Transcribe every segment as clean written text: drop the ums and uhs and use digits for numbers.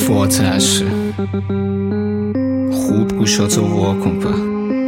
فاتحش خوب گوشاتو واکن پا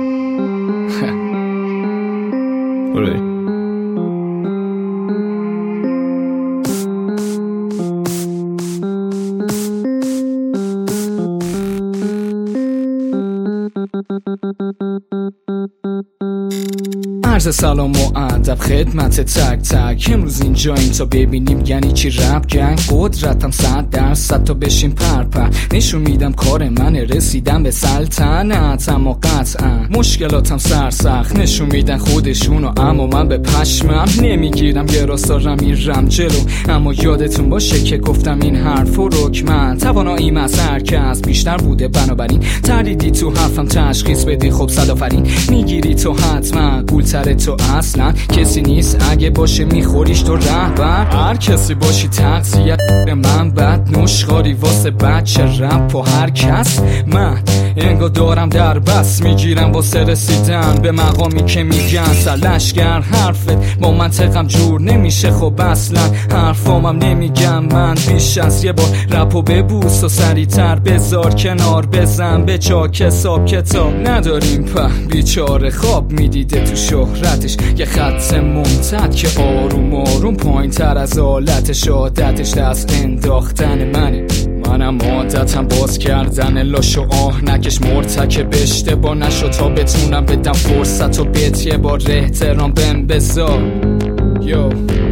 عرض سلام و ادب خدمت تک تک. امروز اینجاییم تا ببینیم یعنی چی رپ گنگ. قدرتم 100% تا بشیم پرپر. نشون میدم کار منه رسیدم به سلطنت، اما قطعا مشکلاتم سرسخت نشون میدن خودشونو، اما من به پشمم نمیگیرم. یه راستا را میرم جلو، اما یادتون باشه که گفتم این حرفو رک من تواناییم از هر کس بیشتر بوده، بنابراین تردیدی تو حرفم تشخیص بدی. خب صد آفرین میگیری تو حتما گولتر تو اصلا کسی نیست، اگه باشه میخوریش تو رهبر. هر کسی باشی تغذیه من بد نشخاری واسه بچه رپ و هر کس. من انگار دارم در بس میگیرم واسه رسیدن به مقامی که میگن سرلشگر. حرفت با منطقم جور نمیشه، خب اصلا حرفامم نمیگم من. بیش از یه بار رپو ببوس و سریعتر بذار کنار، بزن به چاک حساب کتاب نداریم په بیچاره. خواب میدیده تو شهرتش یه خط ممتد که آروم آروم پایین تر از حالتش. عادتش دست انداختن منم عادتم باز کردن لاش و آه نکش. مرتکب اشتباه نشو تا بتونم بدم فرصت و بهت یه بار احترام بهم بذار. یو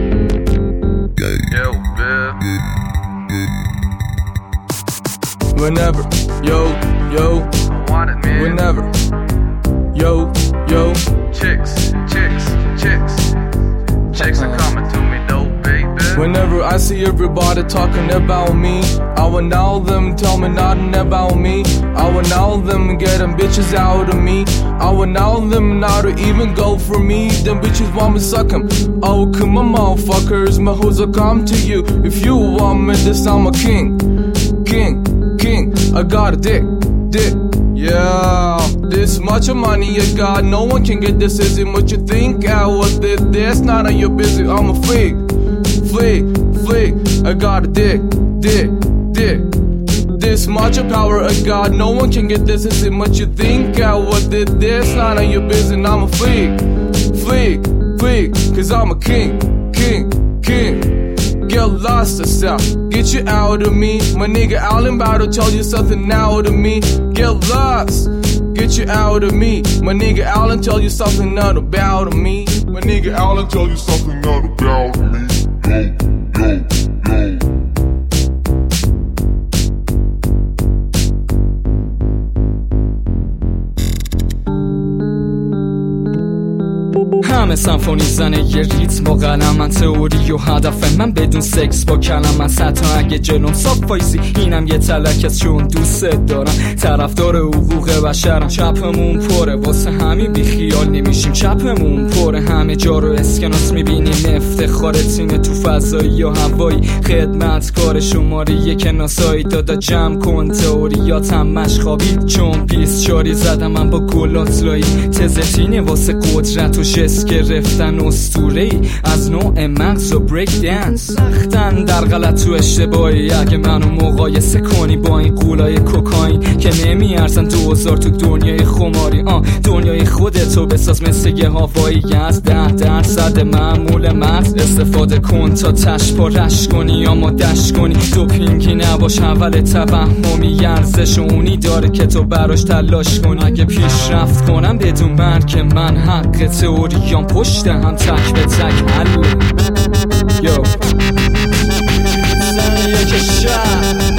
Whenever, yo, whenever, yo, chicks are coming to me though, baby. Whenever I see everybody talking about me, I want all them tell me nothing about me. I want all them getting bitches out of me. I want all them not to even go for me. Them bitches want me suck 'em. Oh come on motherfuckers, my hoes will come to you. If you want me this I'm a king. I got a dick. Yeah, this much of money you got, no one can get this. Isn't what you think out with it. That's not on your business. I'm a freak. I got a dick. This much of power I got, no one can get this. Isn't what you think out with it. That's not on your business. I'm a freak, cause I'm a king. Get lost yourself, get you out of me. My nigga Allen about to tell you something out of me. Get lost, get you out of me. My nigga Allen tell you something not about me. My nigga Allen tell you something not about me. Go. همه سمفونی زنه یه ریتم با قلم. من تئوری و هدف من بدون سکس با کلم. من حتی اگه جلوم صاف وایسی اینم یه تلک از چون دوست دارم. طرفدار حقوق بشرم. چپمون پره واسه همین بی خیال نمیشیم. چپمون پره همه جا رو اسکناس میبینیم. افتخار تیم تو فضایی یا هوایی. خدمتکار شماره یک ناسایی. دادا جمع کن تئوریاتم مش خوابید. چون 24 زدم من با گلاتلایی. تزتینه واسه قدرت و جس گرفتن اسطوره‌ای از نوع مغز و بریک دنس. سختن در غلط و اشتباهی. اگه منو مقایسه کنی با این قولای کوکائین که نمیارزن 2000 تو دنیای خماری. دنیای خودتو بساز مثل یه هوایی. از 10% معمول مغز استفاده کن تا تش پارش کنی، اما دش کنی. دوپینگی نباش اول توهمی. ارزش اونی داره که تو براش تلاش کنی. اگه پیشرفت کنم بدون مرگ من حق تئوریام پشت هم تک به تک حل. یو زن یک شهر